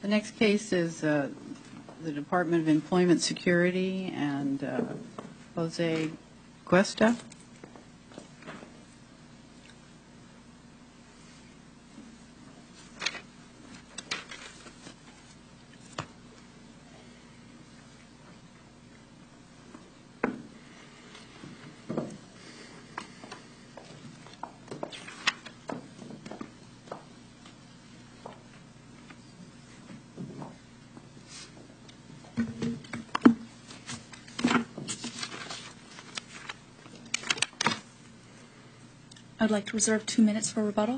The next case is the Department of Employment Security and Jose Cuesta. I'd like to reserve 2 minutes for rebuttal.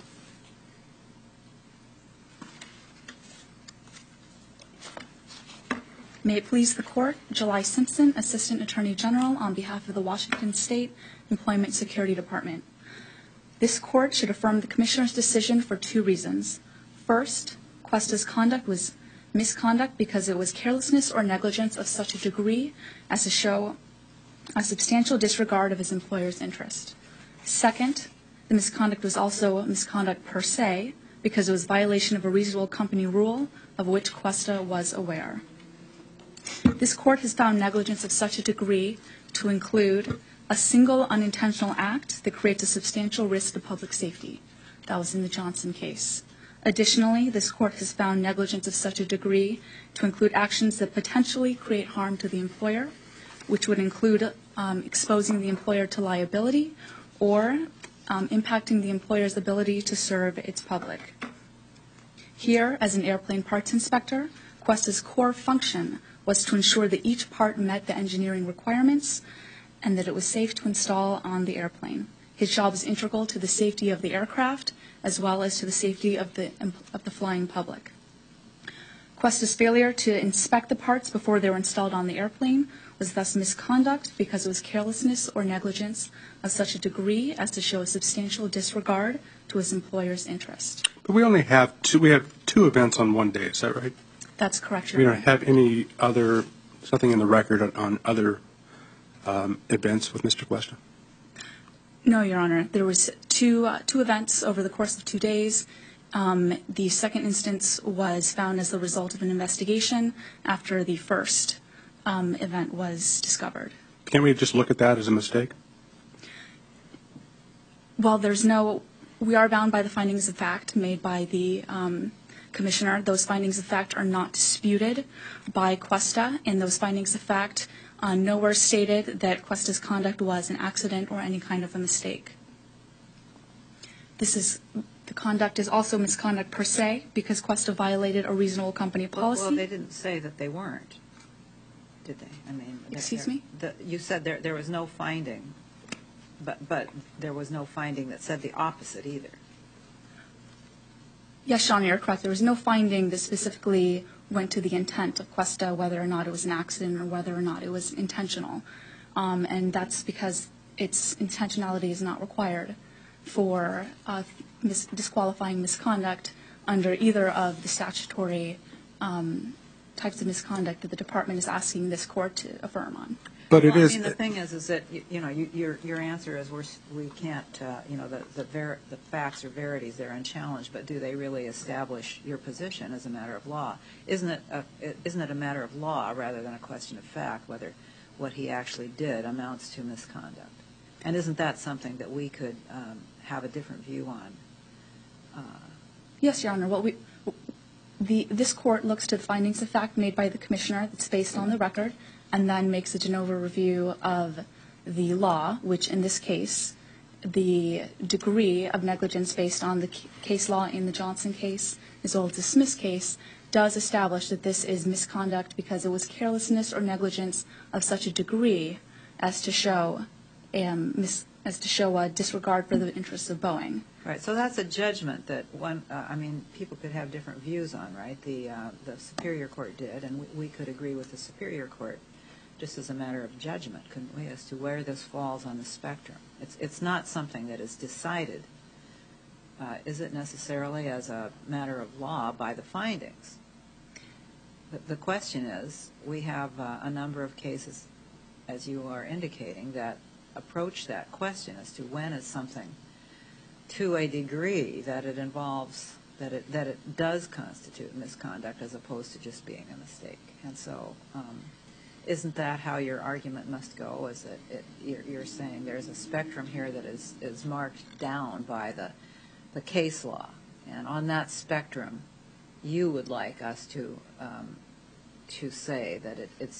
May it please the Court, July Simpson, Assistant Attorney General, on behalf of the Washington State Employment Security Department. This Court should affirm the Commissioner's decision for 2 reasons. First, Cuesta's conduct was misconduct because it was carelessness or negligence of such a degree as to show a substantial disregard of his employer's interest. Second, the misconduct was also misconduct per se because it was violation of a reasonable company rule of which Cuesta was aware. This Court has found negligence of such a degree to include a single unintentional act that creates a substantial risk to public safety. That was in the Johnson case. Additionally, this Court has found negligence of such a degree to include actions that potentially create harm to the employer, which would include exposing the employer to liability or impacting the employer's ability to serve its public. Here, as an airplane parts inspector, Cuesta's core function was to ensure that each part met the engineering requirements and that it was safe to install on the airplane. His job is integral to the safety of the aircraft as well as to the safety of the flying public. Cuesta's failure to inspect the parts before they were installed on the airplane was thus misconduct because it was carelessness or negligence of such a degree as to show a substantial disregard to his employer's interest. But we only have two events on one day, is that right? That's correct, We Your don't Honor. have any other, something in the record on other events with Mr. Cuesta? No, Your Honor. There was two events over the course of 2 days. The second instance was found as the result of an investigation after the first event was discovered. Can't we just look at that as a mistake? Well, we are bound by the findings of fact made by the Commissioner. Those findings of fact are not disputed by Cuesta, and those findings of fact nowhere stated that Cuesta's conduct was an accident or any kind of a mistake. The conduct is also misconduct per se because Cuesta violated a reasonable company policy. Well, they didn't say that they weren't, did they? Excuse me? You said there was no finding, but there was no finding that said the opposite either. Yes, Your Honor, you're correct. There was no finding that specifically went to the intent of Cuesta, whether or not it was an accident or whether or not it was intentional. And that's because its intentionality is not required for disqualifying misconduct under either of the statutory types of misconduct that the Department is asking this Court to affirm on. But well, it is. I mean, the thing is that your answer is we can't the facts or verities they're unchallenged, but do they really establish your position as a matter of law? Isn't it a matter of law rather than a question of fact whether what he actually did amounts to misconduct? And isn't that something that we could have a different view on? Yes, Your Honor. Well, this Court looks to the findings of fact made by the Commissioner that's based on the record, and then makes a de novo review of the law, which in this case, the degree of negligence based on the case law in the Johnson case, as well as the Smith case, does establish that this is misconduct because it was carelessness or negligence of such a degree as to show a disregard for the interests of Boeing. Right. So that's a judgment that people could have different views on, right? The Superior Court did, and we could agree with the Superior Court just as a matter of judgment, couldn't we, as to where this falls on the spectrum? It's not something that is decided, is it necessarily as a matter of law by the findings? The question is, we have a number of cases, as you are indicating, that approach that question as to when is something to a degree that it involves that it does constitute misconduct as opposed to just being a mistake. And so isn't that how your argument must go? Is that you're saying there's a spectrum here that is marked down by the case law, and on that spectrum, you would like us to say that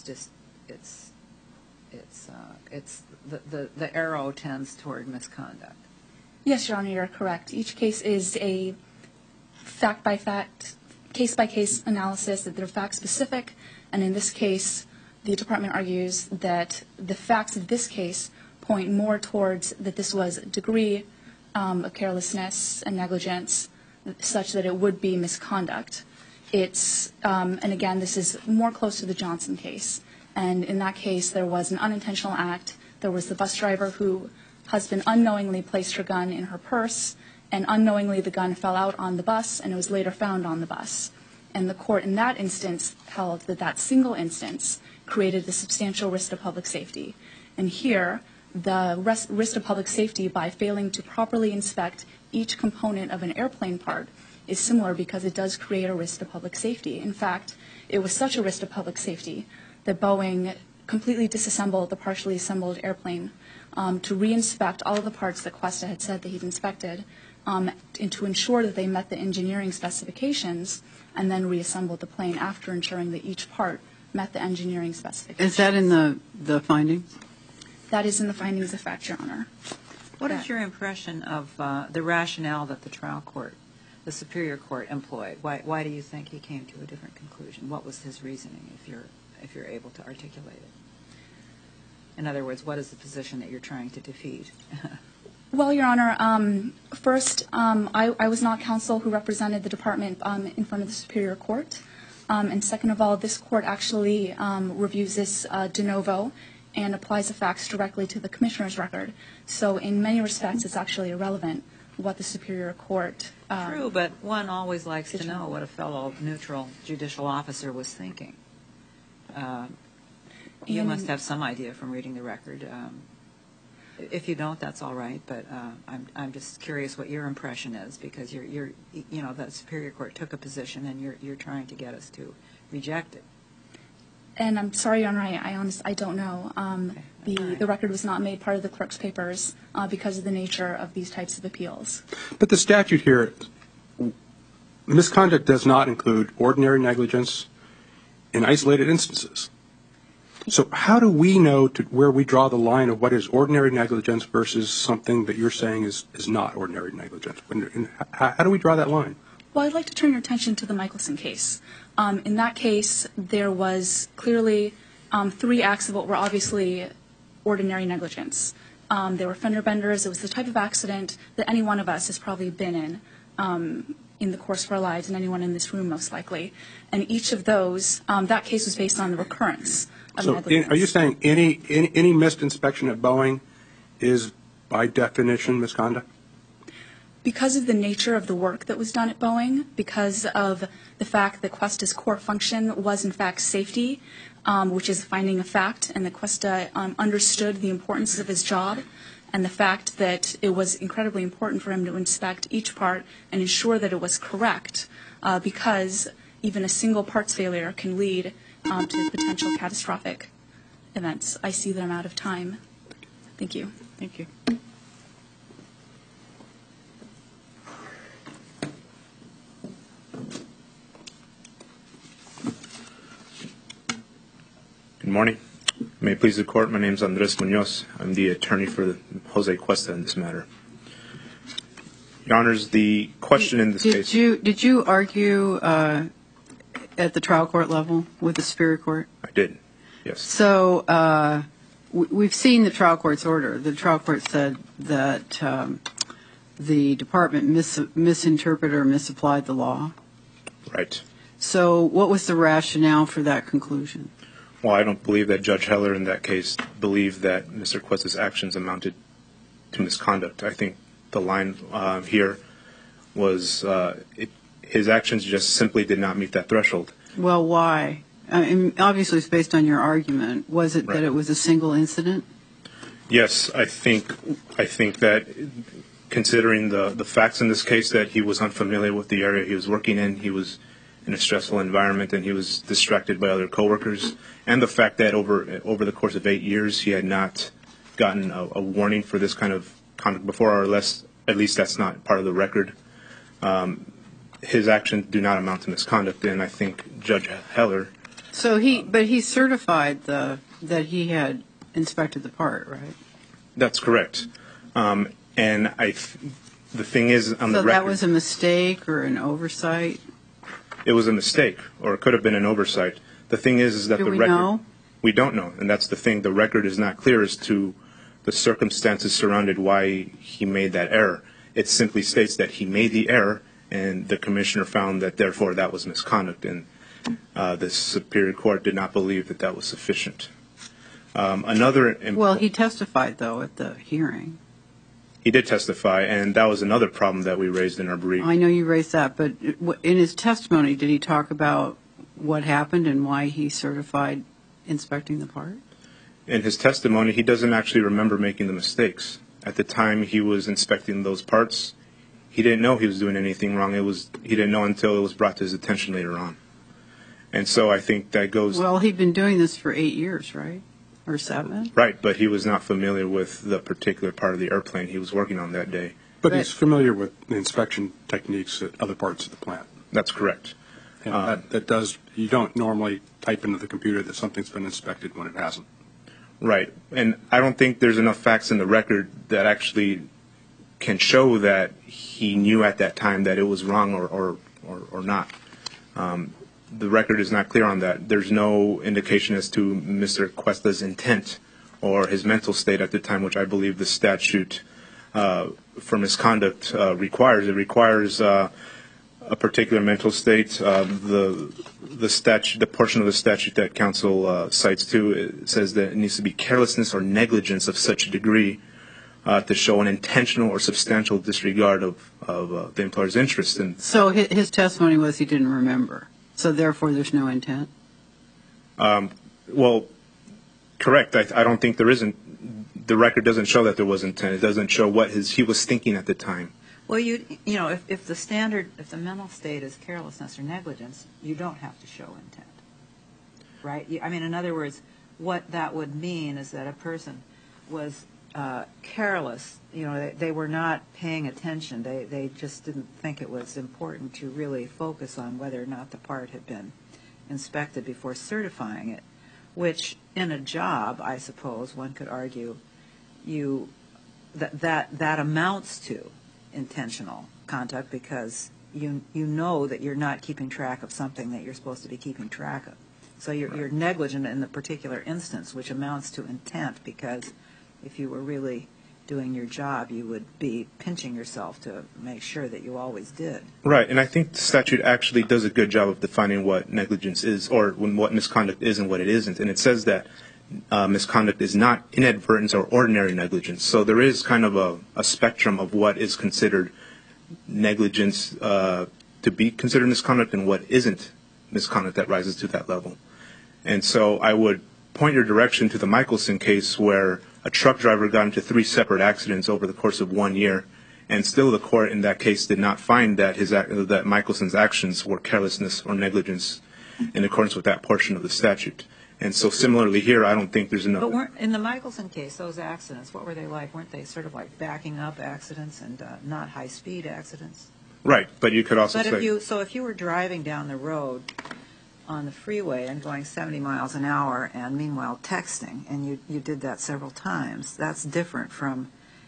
the arrow tends toward misconduct. Yes, Your Honor, you're correct. Each case is a fact-by-fact, case-by-case analysis, that they're fact-specific, and in this case, the Department argues that the facts of this case point more towards that this was a degree of carelessness and negligence such that it would be misconduct. It's, and again, this is more close to the Johnson case, and in that case, there was an unintentional act. There was the bus driver whose husband unknowingly placed her gun in her purse, and unknowingly the gun fell out on the bus, and it was later found on the bus. And the court in that instance held that that single instance created a substantial risk to public safety. And here, the risk to public safety by failing to properly inspect each component of an airplane part is similar because it does create a risk to public safety. In fact, it was such a risk to public safety that Boeing completely disassembled the partially assembled airplane to re-inspect all of the parts that Cuesta had said that he'd inspected, and to ensure that they met the engineering specifications, and then reassembled the plane after ensuring that each part met the engineering specifications. Is that in the findings? That is in the findings of fact, Your Honor. What is your impression of the rationale that the trial court, the Superior Court, employed? Why do you think he came to a different conclusion? What was his reasoning, if you're able to articulate it? In other words, what is the position that you're trying to defeat? Well, Your Honor, first, I was not counsel who represented the department in front of the Superior Court. And second of all, this court actually reviews this de novo and applies the facts directly to the commissioner's record. So in many respects, it's actually irrelevant what the Superior Court True, but one always likes to know what a fellow neutral judicial officer was thinking. You must have some idea from reading the record. If you don't, that's all right. But I'm just curious what your impression is, because you're the Superior Court took a position, and you're trying to get us to reject it. And I'm sorry, Your Honor, I don't know. Okay. The record was not made part of the clerk's papers because of the nature of these types of appeals. But the statute here, misconduct does not include ordinary negligence in isolated instances. So how do we know where we draw the line of what is ordinary negligence versus something that you're saying is not ordinary negligence? How do we draw that line? Well, I'd like to turn your attention to the Michelson case. In that case, there was clearly 3 acts of what were obviously ordinary negligence. There were fender benders. It was the type of accident that any one of us has probably been in the course of our lives, and anyone in this room most likely. And each of those, that case was based on the recurrence of negligence. So are you saying any missed inspection at Boeing is by definition misconduct? Because of the nature of the work that was done at Boeing, because of the fact that Cuesta's core function was in fact safety, which is finding a fact, and that Cuesta understood the importance of his job, and the fact that it was incredibly important for him to inspect each part and ensure that it was correct, because even a single parts failure can lead to potential catastrophic events. I see that I'm out of time. Thank you. Thank you. Good morning. May it please the Court, my name is Andres Munoz. I'm the attorney for Jose Cuesta in this matter. Your Honors, the question in this case... Did you argue at the trial court level with the Superior Court? I did, yes. So we've seen the trial court's order. The trial court said that the department misinterpreted or misapplied the law. Right. So what was the rationale for that conclusion? Well, I don't believe that Judge Heller in that case believed that Mr. Cuesta's actions amounted to misconduct. I think the line here was his actions just simply did not meet that threshold. Well, why? Obviously, it's based on your argument. Was it that it was a single incident? Yes, I think that considering the facts in this case, that he was unfamiliar with the area he was working in, he was in a stressful environment, and he was distracted by other coworkers, and the fact that over the course of 8 years he had not gotten a warning for this kind of conduct before, or at least that's not part of the record. His actions do not amount to misconduct, and I think Judge Heller. So he certified that he had inspected the part, right? That's correct. And the thing is, on the So record, that was a mistake or an oversight? it was a mistake, or it could have been an oversight. The thing is that Do the we record. know? We don't know, and that's the thing. The record is not clear as to the circumstances surrounded why he made that error. It simply states that he made the error, and the commissioner found that therefore that was misconduct, and the Superior Court did not believe that that was sufficient. Well, he testified, though, at the hearing. He did testify, and that was another problem that we raised in our brief. I know you raised that, but in his testimony, did he talk about what happened and why he certified inspecting the part? In his testimony, he doesn't actually remember making the mistakes. At the time he was inspecting those parts, he didn't know he was doing anything wrong. He didn't know until it was brought to his attention later on. And so I think that goes... Well, he'd been doing this for 8 years, right? Or 7? Right, but he was not familiar with the particular part of the airplane he was working on that day. But he's familiar with the inspection techniques at other parts of the plant. That's correct. And that does, you don't normally type into the computer that something's been inspected when it hasn't. Right, and I don't think there's enough facts in the record that actually can show that he knew at that time that it was wrong or not. The record is not clear on that. There's no indication as to Mr. Cuesta's intent or his mental state at the time, which I believe the statute for misconduct requires. It requires a particular mental state. The statute, the portion of the statute that counsel cites to, it says that it needs to be carelessness or negligence of such a degree to show an intentional or substantial disregard of the employer's interest. And So his testimony was he didn't remember. So therefore, there's no intent? well, correct. I don't think there isn't. The record doesn't show that there was intent. It doesn't show what he was thinking at the time. Well, you know, if the standard, if the mental state is carelessness or negligence, you don't have to show intent, right? I mean, in other words, what that would mean is that a person was careless. You know, they were not paying attention. They just didn't think it was important to really focus on whether or not the part had been inspected before certifying it, which in a job, I suppose, one could argue, that amounts to intentional conduct because you know that you're not keeping track of something that you're supposed to be keeping track of. So you're negligent in the particular instance, which amounts to intent, because if you were really doing your job, you would be pinching yourself to make sure that you always did. Right, and I think the statute actually does a good job of defining what negligence is, or what misconduct is and what it isn't. And it says that misconduct is not inadvertence or ordinary negligence. So there is kind of a spectrum of what is considered negligence to be considered misconduct and what isn't misconduct that rises to that level. And so I would point your direction to the Michelson case, where a truck driver got into 3 separate accidents over the course of 1 year, and still the court in that case did not find that that Michelson's actions were carelessness or negligence in accordance with that portion of the statute. And so similarly here, I don't think there's enough. But in the Michelson case, those accidents, what were they like? Weren't they sort of like backing up accidents and not high-speed accidents? Right, but you could also say... If you were driving down the road on the freeway and going 70 miles an hour and meanwhile texting, and you did that several times, that's different from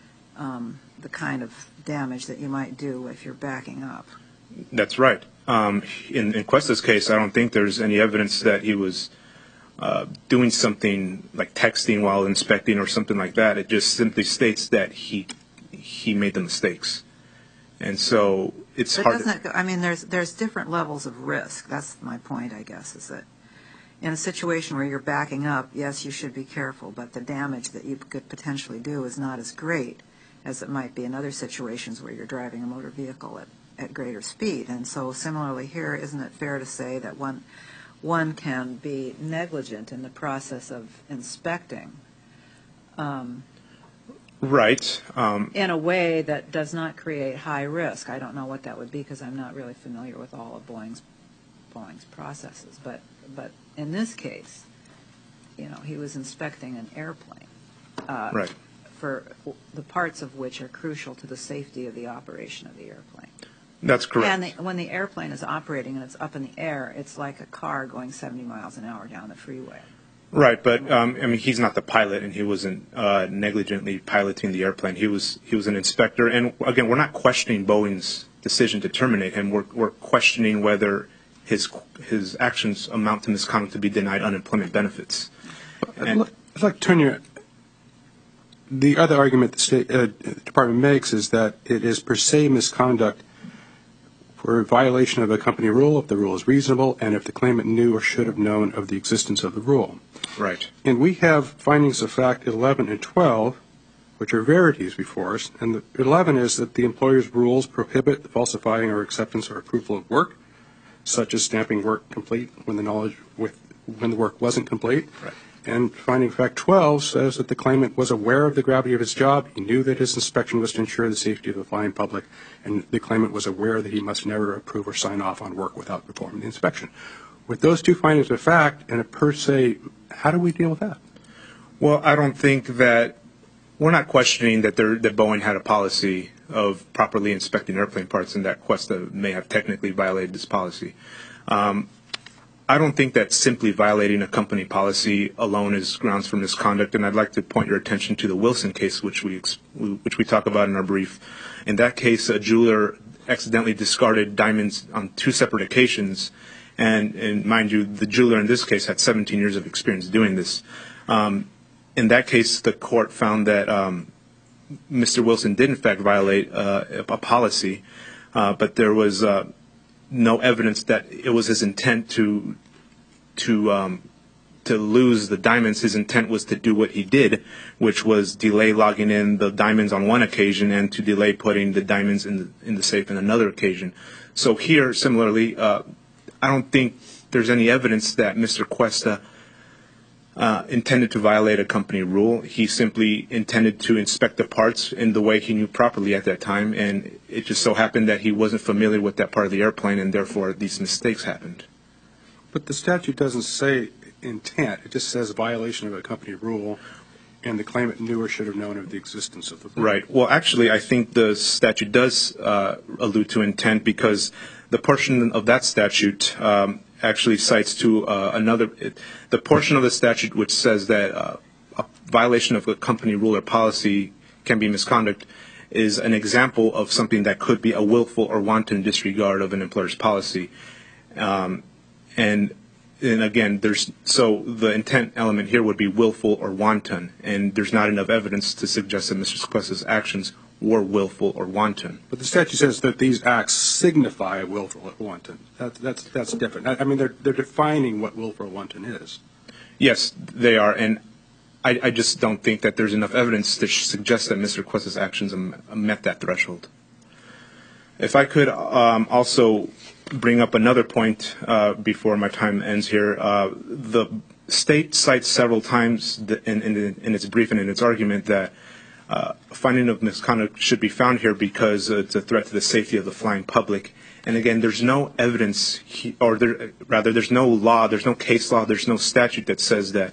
the kind of damage that you might do if you're backing up. That's right. In Cuesta's case, I don't think there's any evidence that he was doing something like texting while inspecting or something like that. It just simply states that he made the mistakes. And so it's hard to... I mean, there's different levels of risk. That's my point, I guess, is that in a situation where you're backing up, yes, you should be careful, but the damage that you could potentially do is not as great as it might be in other situations where you're driving a motor vehicle at greater speed. And so similarly here, isn't it fair to say that one can be negligent in the process of inspecting Right. in a way that does not create high risk. I don't know what that would be because I'm not really familiar with all of Boeing's processes. But in this case, he was inspecting an airplane. Right. For the parts of which are crucial to the safety of the operation of the airplane. That's correct. And when the airplane is operating and it's up in the air, it's like a car going 70 miles an hour down the freeway. Right, but he's not the pilot, and he wasn't negligently piloting the airplane. He was an inspector, and again, we're not questioning Boeing's decision to terminate him. We're questioning whether his actions amount to misconduct to be denied unemployment benefits. I'd like to turn you. The other argument the State Department makes is that it is per se misconduct for a violation of a company rule if the rule is reasonable and if the claimant knew or should have known of the existence of the rule. Right. And we have findings of fact 11 and 12, which are verities before us. And the 11 is that the employer's rules prohibit the falsifying or acceptance or approval of work, such as stamping work complete when the work wasn't complete. Right. And finding fact 12 says that the claimant was aware of the gravity of his job. He knew that his inspection was to ensure the safety of the flying public, and the claimant was aware that he must never approve or sign off on work without performing the inspection. With those two findings of fact and a per se, how do we deal with that? Well, I don't think that we're not questioning that Boeing had a policy of properly inspecting airplane parts, and that Cuesta may have technically violated this policy. I don't think that simply violating a company policy alone is grounds for misconduct, and I'd like to point your attention to the Wilson case, which we talk about in our brief. In that case, a jeweler accidentally discarded diamonds on 2 separate occasions, and mind you, the jeweler in this case had 17 years of experience doing this. In that case, the court found that Mr. Wilson did in fact violate a policy, but there was no evidence that it was his intent to lose the diamonds. His intent was to do what he did, which was delay logging in the diamonds on one occasion and to delay putting the diamonds in the safe on another occasion. So here, similarly, I don't think there's any evidence that Mr. Cuesta intended to violate a company rule. He simply intended to inspect the parts in the way he knew properly at that time, and it just so happened that he wasn't familiar with that part of the airplane, and therefore these mistakes happened. But the statute doesn't say intent. It just says violation of a company rule, and the claimant knew or should have known of the existence of the rule. Right. Well, actually, I think the statute does allude to intent, because the portion of that statute actually cites to the portion of the statute which says that a violation of a company rule or policy can be misconduct is an example of something that could be a willful or wanton disregard of an employer's policy. And again, so the intent element here would be willful or wanton, and there's not enough evidence to suggest that Mr. Cuesta's actions were willful or wanton. But the statute says that these acts signify willful or wanton. That's different. I mean, they're defining what willful or wanton is. Yes, they are, and I just don't think that there's enough evidence to suggest that Mr. Cuesta's actions met that threshold. If I could also bring up another point before my time ends here. The state cites several times in its brief and in its argument that finding of misconduct should be found here because it's a threat to the safety of the flying public. And again, there's no evidence, there's no law, there's no case law, there's no statute that says that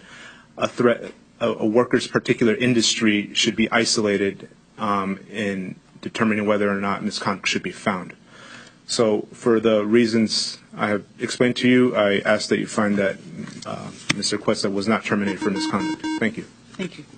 a worker's particular industry should be isolated in determining whether or not misconduct should be found. So for the reasons I have explained to you, I ask that you find that Mr. Cuesta was not terminated for misconduct. Thank you. Thank you.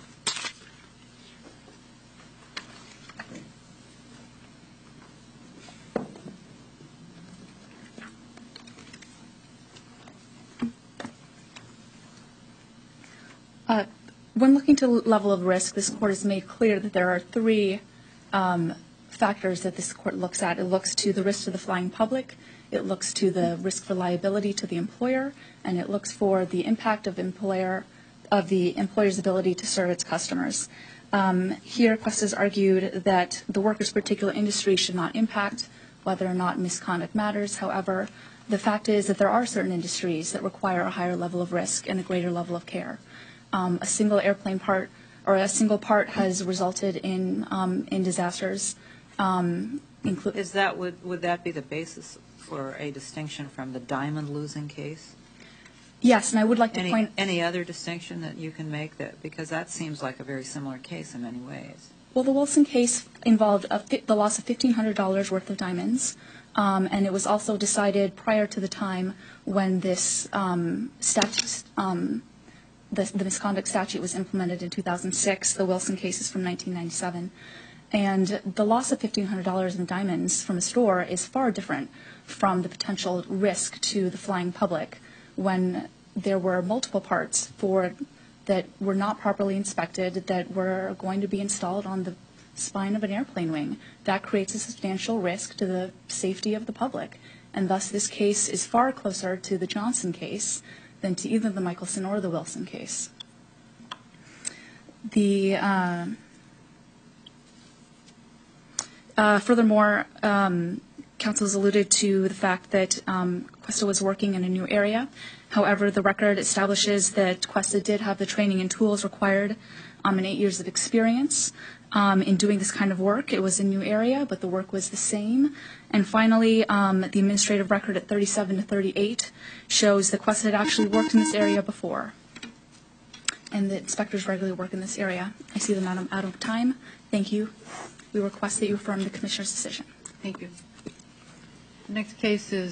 When looking to level of risk, this court has made clear that there are 3 factors that this court looks at. It looks to the risk to the flying public, it looks to the risk for liability to the employer, and it looks for the impact of the employer's ability to serve its customers. Here, Cuesta has argued that the worker's particular industry should not impact whether or not misconduct matters. However, the fact is that there are certain industries that require a higher level of risk and a greater level of care. A single airplane part or a single part has resulted in disasters. Is that, would that be the basis for a distinction from the Diamond losing case? Yes, and I would like to point... Any other distinction that you can make, that because that seems like a very similar case in many ways? Well, the Wilson case involved the loss of $1,500 worth of diamonds, and it was also decided prior to the time when this statute, the misconduct statute was implemented in 2006. The Wilson case is from 1997. And the loss of $1,500 in diamonds from a store is far different from the potential risk to the flying public when there were multiple parts that were not properly inspected that were going to be installed on the spine of an airplane wing. That creates a substantial risk to the safety of the public. And thus this case is far closer to the Johnson case than to either the Michelson or the Wilson case. Furthermore, counsel has alluded to the fact that Cuesta was working in a new area. However, the record establishes that Cuesta did have the training and tools required and 8 years of experience in doing this kind of work. It was a new area, but the work was the same. And finally, the administrative record at 37 to 38 shows that Cuesta had actually worked in this area before, and the inspectors regularly work in this area. I see that I'm out of time. Thank you. We request that you affirm the Commissioner's decision. Thank you. Next case is